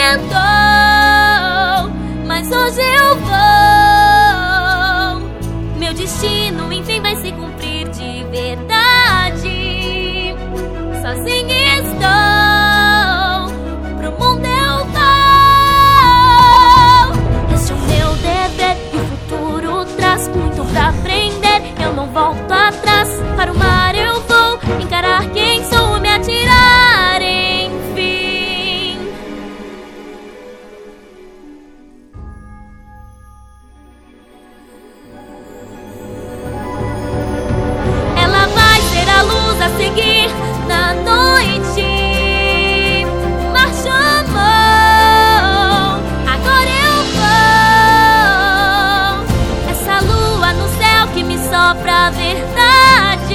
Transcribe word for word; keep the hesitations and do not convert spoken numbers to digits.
tentou, mas hoje eu vou. Meu destino enfim vai se cumprir de verdade. Sozinha estou, pro mundo eu vou. Este é o meu dever e o futuro traz muito pra aprender. Eu não volto atrás, para o mar eu vou encarar quem sou, me atirar, enfim. Ela vai ser a luz a seguir na noite. Mar chamou, agora eu vou. Essa lua no céu que me sopra a verdade.